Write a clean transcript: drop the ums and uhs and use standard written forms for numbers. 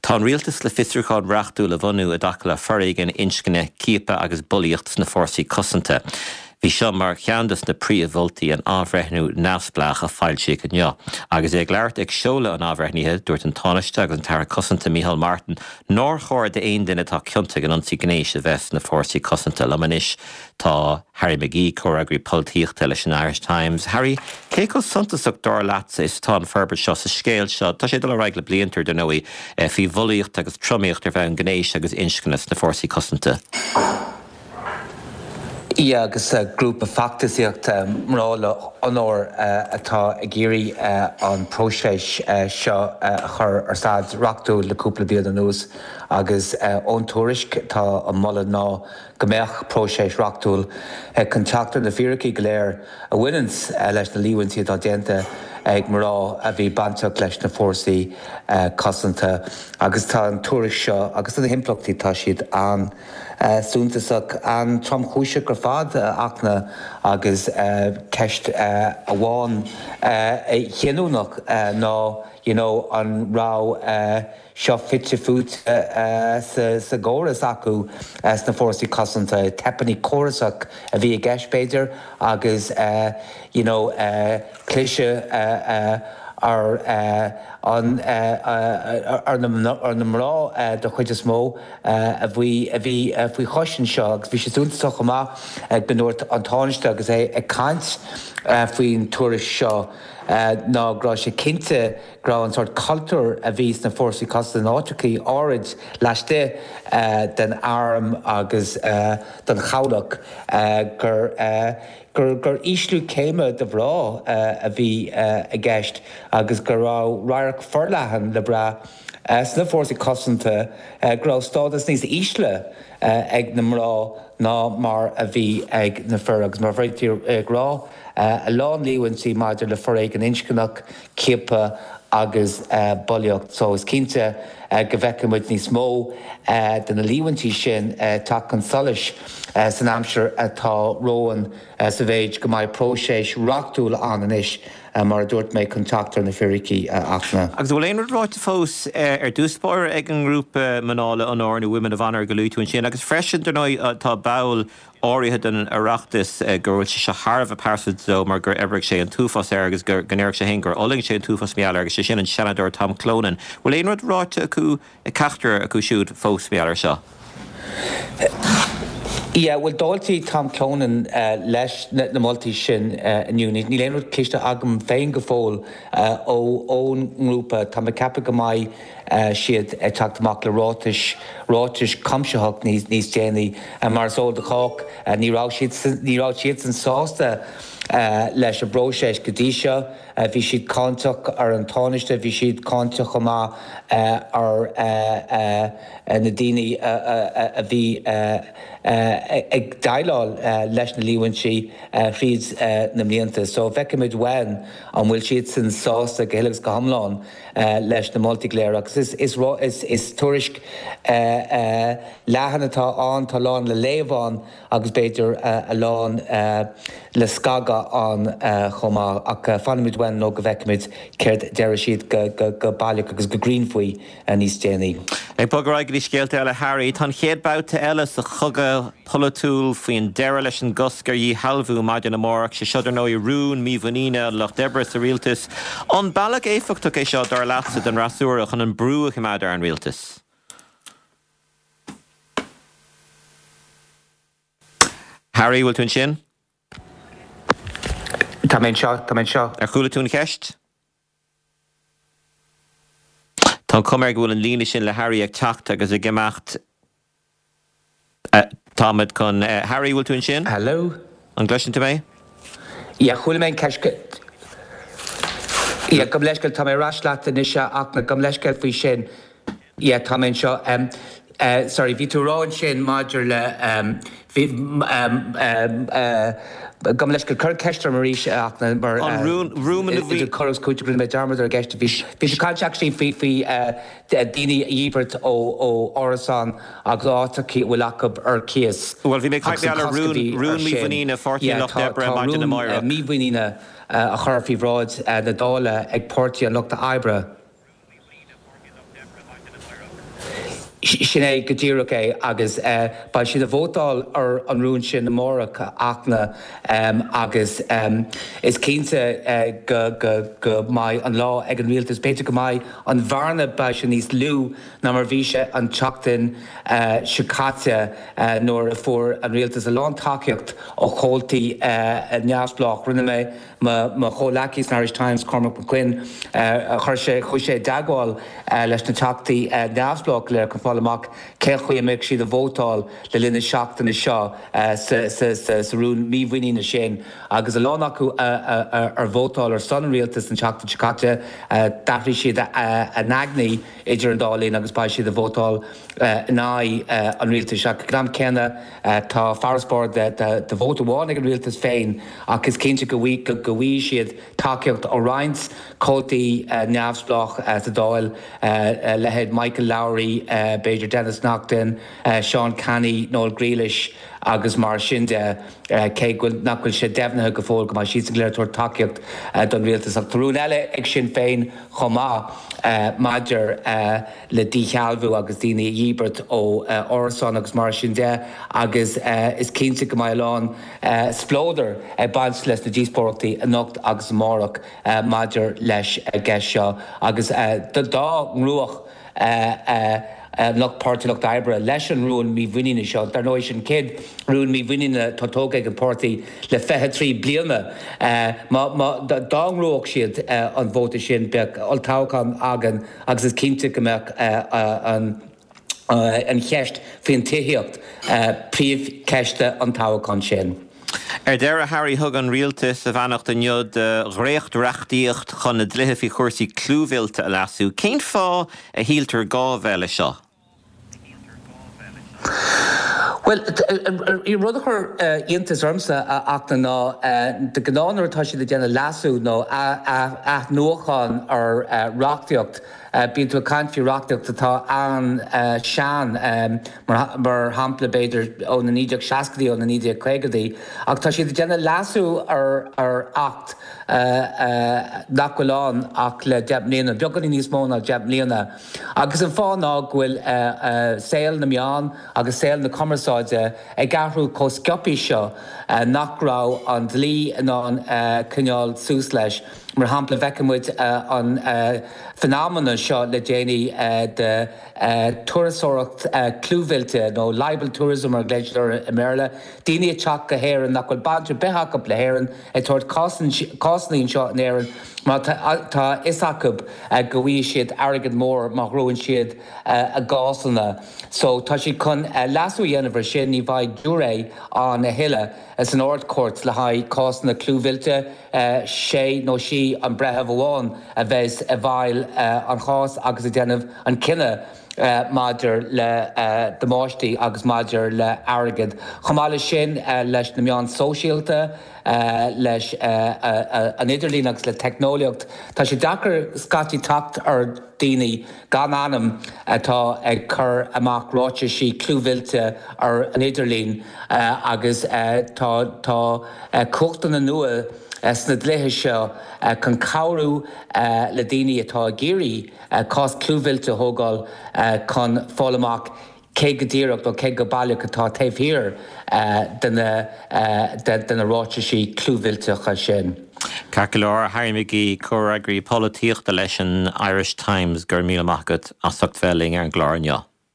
Tá rialtas le fistruáin reachtú le bhunú a daca le foréigen inscinne cíopa agus buíocht na fórsaí cosanta. Bhí seo mar cheandas na príomhvoltaí an ábhreithnú neamhsplach a fáilte go neo. Agus ag leart ag seola an ábhreithníthe dúirt an tánaiste agus an tar cosanta Micheál Martin nóir chóir de aon duine tá cionnta an ansaí gnééis a bheits na fórsaí cosanta lemanis tá Harry McGee córagraí políochta leis an Irish Times. Harry, cé go suntasach dár leatsa is tá an ferbert seo sa scéal seo, tá sé dul raig le bliantar den nóí fhí bhuaíocht agus tromíocht ar bheith an gnééis agus inscinnas na fórsaí cosanta. Agus grúpa factasíocht mrála anóir atá a géirí an próséis seo chur ar sad reachtú leúpla bíad an nús agus ón tuairisc tá an molla ná gombeach próséis reachtúil contactar na fíraí go léir a bhuiinens leis na líhaintí atá déanta ag marrá a bhí banteach leis na fórsaí cosanta agus tá an tuairisc seo agus na himplachtaí tá siad an súntasach an trom chúise gur fad achna agus ceist a bháin chéanúnach ná an rá seo fitte fút sa góras acu na fórsaí cosanta tepaní chorasach a bhí a gceist agus cléise ar na mrá do chuid is mó a bhí choisian seo agus bhí sé dúntaach amach ag benúirt an táiste agus é ag caint faoin tuairis seo nágrá sé cinnte grá an sort cultúr a bhís na fórsaí cosanta an átrachaí áid leiste den arm agus den chadach gur íslú céime de bhrá a bhí a gceist agus gur ráireach forleathan le bra sna fórsaí cosanta grá stádas níos ísle ag na mrá ná mar a bhí ag na fur agus mar bhreidtír grá a lán líhaintí maidir le foréig an inscinach cíopa agus buíocht so is cinnte go bhheicimiid níos mó den na líhaintí sin tá an solis san amsir atá róin sa bhéid go mbeidh próséis reachtúil an inis mar dúirt méid contactar na fíricí achna. Agus bhfuil éonrad ráite fós ar dúspáir ag an grúpa manála an áirnú Women of Honour go luúin sin, agus freisin denóid tá bail áirithe den areachtas gur bhfuil se tharbh a páirfid dó mar gur ebrigh sé an túfas agus gur gnéirh sé hen gur oling sé an túfas meall agus sé sin an senador Tom Clonan. Bhfuil éonrad ráite acu ceachtar acu siúd fós meall seo? Bhfuil dáiltaí Tom Clonan leis na moltaí sin aniuní. Ní léonrad ciste agam féin go fóil ón grúpa tá ceappa go mbeidh siad teachtamach le ráis comseach níos déanaí mar sóil de chách nírá siad san sásta leis a bróséis go dtí seo bhí siad cántach ar an tánaiste, bhí siad cántach amá ar na daoine a bhí ag daileáil leis na líhaintí tríd na mblianta. So bheicimiid wein an bhfuil siad san sásta go héilegus go hamláin leis na moltigléir agus is tuairisc leathanatá an tá lán le léomháin agus beidir a lán le scaga an chomá ach fanimiid wein nó go bheicimiid céir deire siad go bailach agus go greenfaoi níos déanaí. Ag bograig dí scéalta eile Harry, tá chéadbáta eile sa chugad polatúil faoin deire leis an goscar í halbhú maidir na mórach sé seidir nó i rún míomhaníine lech debre sa rialtas. An bailach éfachta é seo dar leatsa den rasúach an brúach maidir an rialtas. Harry, bhfuil tún sin? Tá mén seo. Ar chúla tún ceist? Tá cumar go bhfuil an líne sin le Harry ag teacht agus i gceamacht támad chun Harry bhfuil tún sin? Hello? An gleisin tú mé? Chúla mén ceisce. Gom leiscail tá mé rasleat in isise ach na gom leiscail faoi sin. Tá mén seo. Sorry, bhí tú ráin sin maidir le gom leis go chur ceistar maríise ach na mar rúman a bhí choras cútegrinn mé darmad ar gceiste bhí sé caiideach fao daoine íbert ó orasán agus átaí bhfuil acu ar cías. Well, bhí mé caiideach rún míomhaníine fortíí nach debre maidir na maire. Míomhaníine a chur faoi bhráid na dála ag pórtaí an lucht a ebre. Sinné go dtíach agus ba siad a bhótáil ar an rún sin na mórach achna agus is cínta go mai an lá ag an rialtas beidir go mai an bharna ba sin níos lú na mar bhí sé an teachtain sicáte nóair a fuair an rialtas a lán takeíocht ó chomhaltaí neamhsplách rinne mé má chomhlachas na Irish Times Cormac McQuinn chuir sé dagháil leis na teachtaí neamhsplách le chun fáil amach cé chuí méid siad a bhótáil le linn seachtainna seo sa rún mímhaoine sin agus a lán acu ar bhótáil ar san rialtas an teachtain sicáte dafhrí siad a nagnaí idir an dálíonn agus ba siad a bhótáil ná an rialtas seach gram cena tá farspóir de bhóta bháin ag an rialtas féin agus cinnte go bhí siad takeíocht ó Ryan's cótaí neamhsplách sa dáil lehead Michael Lowry, Beidir Dennis Naughton, Sean Canny, Noel Grealish agus mar sin de nachfuil sé defnathe go fóil go mar siad an léirteoir takeíocht don rialtas ach tarún eile ag sin féin chomá maidir le díchealbhú agus daoine dhíbert ó orasán agus mar sin de agus is cinnte go maián splódar baint leis na díospóireachtaí a nocht agus mórach maidir leis gceist seo agus dá ngruach nach pártaíocht d'oibre leis an rún mí bhuiine seo, dar nó sin céad rún mí bhuiine tátóga an pártaí le 23 bliana. Dá ngruach siad an bhóta sin beag oltáchán agan agus is cinnte go mbeadh an cheist faoin tithéocht príomh ceiste an táchán sin. Deire Harry thug an rialtas a bheannacht an iad réocht-reachtaíocht chun na dlithe faoi chuirsaí clúmhailte a lasú. Cén fá a hialtar gábheile seo? Well, I rud chur iontas ormsa achta ná de gnánar atá siad a déanana lasú nó a nuachán ar reachtaíocht bíonn tú a caint fiú reachtaíocht atá an sean mar hampla beidir ó na 1960 ó na 1950 ach tá siad a déanana lasú ar acht nachhuileán ach le deimlíonna, beagganí níos mó ná deimlíonna. Agus an fáin ná bhfuil saoil na meán agus saoil na commerceáide ag garthú chomh sciopí seo nachrá an dlí ná an cineál sús leis. Mar hampla bheicimid an phenomena seo le déanaí de tuarasóireacht clúmhailte nó libel tourism ar gléisiúir i Méarla. Daoine teach go héireann nach bhfuil banter betheach le héireann ag tuairt cásannaíonn seo in éireann má tá isacab go bhí siad airgid mór má roann siad a gásanna. So tá si chun lasú dhéanamh sin ní bhaid dúré an na hiile as an ordcuirt le haid cásanna clúmhailte sé nó sí an brethe bháin a bheits a bhail an chás agus a déanamh an cinenne maidir le damáistí agus maidir le airgid. Chomáile sin leis na meán sóisialta leis an idirlín agus le technoliacht. Tá sé dachar scatí tacht ar daoine gan anam atá ag chur amach ráite sí clúmhailte ar an idirlín agus tá cuachtainna nua sna dlithe seo chun cabhrú le daoine atá géirí cás clúmhailte thógáil chun fáil amach cé go díreacht ó cé go bailach atá taobhthír den ráite sí clúmhailte sin. Carcaláir Harry McGee córagraí políochta leis an Irish Times gur míle maigad as sucht felling ar an gláirne.